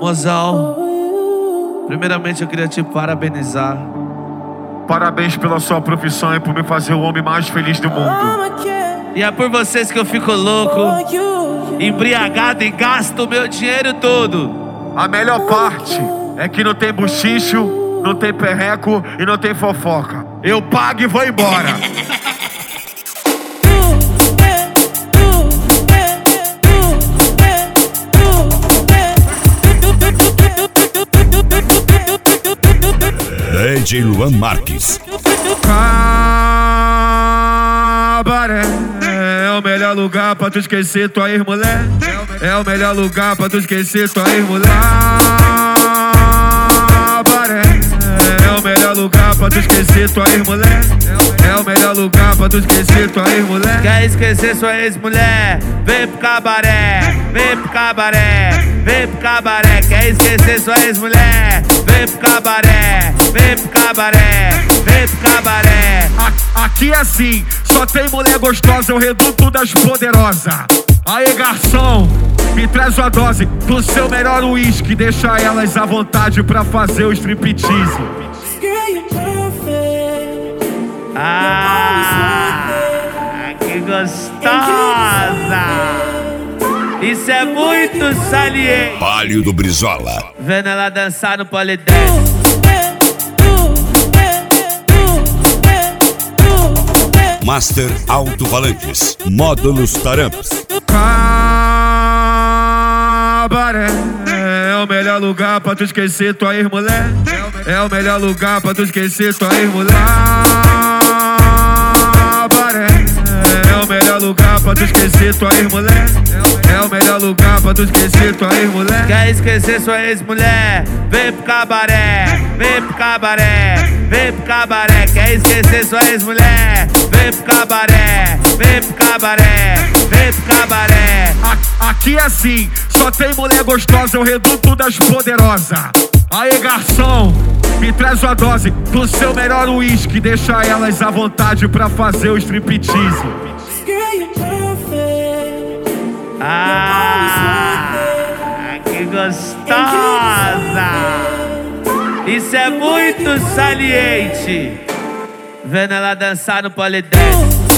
Mozão, primeiramente eu queria te parabenizar. Parabéns pela sua profissão e por me fazer o homem mais feliz do mundo. E é por vocês que eu fico louco, embriagado e gasto o meu dinheiro todo. A melhor parte é que não tem buchicho, não tem perreco e não tem fofoca. Eu pago e vou embora. DJ Luan Marques. Cabaré é o melhor lugar pra tu esquecer tua ex-mulher. É o melhor lugar pra tu esquecer tua ex-mulher. Cabaré é o melhor lugar pra tu esquecer tua ex-mulher. É o melhor lugar pra tu esquecer tua ex-mulher. Quer esquecer sua ex-mulher? Vem pro cabaré, vem pro cabaré, vem pro cabaré. Quer esquecer sua ex-mulher? Vem pro cabaré, vem pro cabaré, vem pro cabaré. Aqui é assim, só tem mulher gostosa, é o reduto das poderosas. Aê, garçom, me traz uma dose do seu melhor uísque. Deixa elas à vontade pra fazer o striptease. Que gostosa! Isso é muito saliente. Palio do Brizola. Vendo ela dançar no polidense. Master Alto-Falantes. Módulos Taramps. Cabaré é o melhor lugar pra tu esquecer tua ex-mulher. É o melhor lugar pra tu esquecer tua ex-mulher. Cabaré é o melhor lugar pra tu esquecer tua ex-mulher. É o melhor lugar pra tu esquecer tua ex-mulher. Quer esquecer sua ex-mulher? Vem pro cabaré, vem pro cabaré, vem pro cabaré. Quer esquecer sua ex-mulher? Vem pro cabaré, vem pro cabaré, vem pro cabaré. Aqui é assim, só tem mulher gostosa, é o reduto das poderosas. Aê, garçom, me traz uma dose do seu melhor uísque. Deixa elas à vontade pra fazer o striptease. Que gostosa! Isso é muito saliente. Vendo ela dançar no polidense.